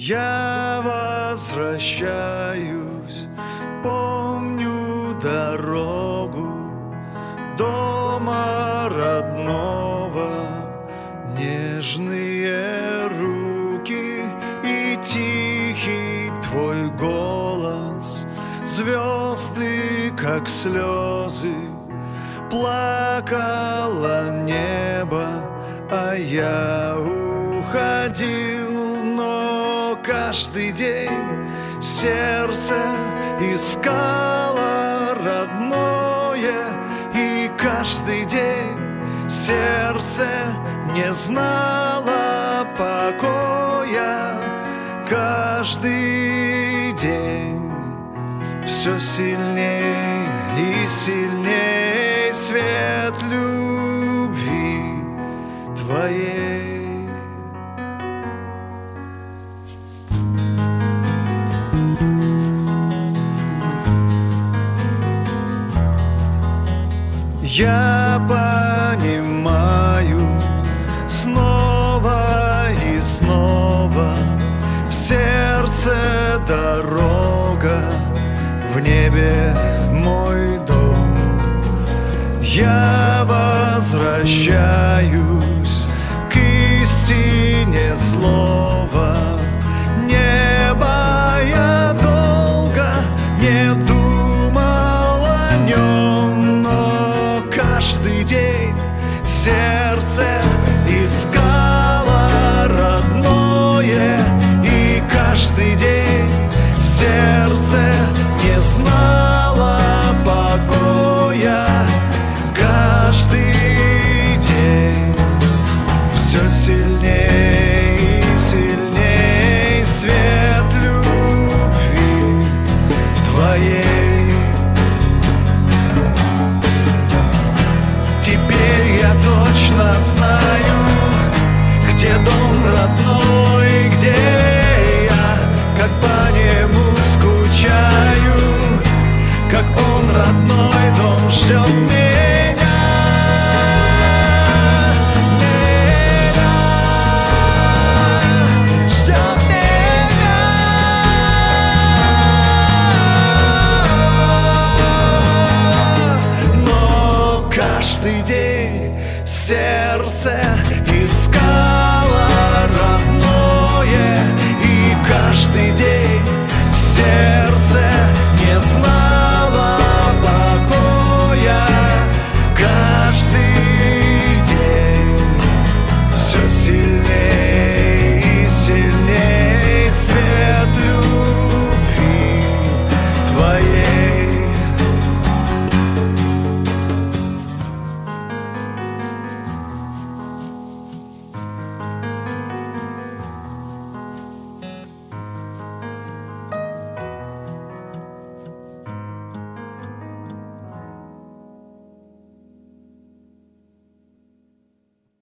Я возвращаюсь, помню дорогу дома родного, нежные руки и тихий твой голос, звезды, как слезы, плакало небо, а я уходил. Но каждый день сердце искало родное, и каждый день сердце не знало покоя. Каждый день все сильней и сильней свет любви твоей. Я понимаю снова и снова, в сердце дорога, в небе мой дом. Я возвращаюсь к истине слова. Небо я долго не думал о нем, но каждый день сердце искало родное, и каждый день сердце не знало покоя. Каждый день все сильней и сильней свет любви твоей. Теперь я точно знаю, где дом родной, где я, как по нему скучаю, как он, родной дом, ждет меня. Ждет меня. Но каждый день сердце искало родное, и каждый день сердце не знает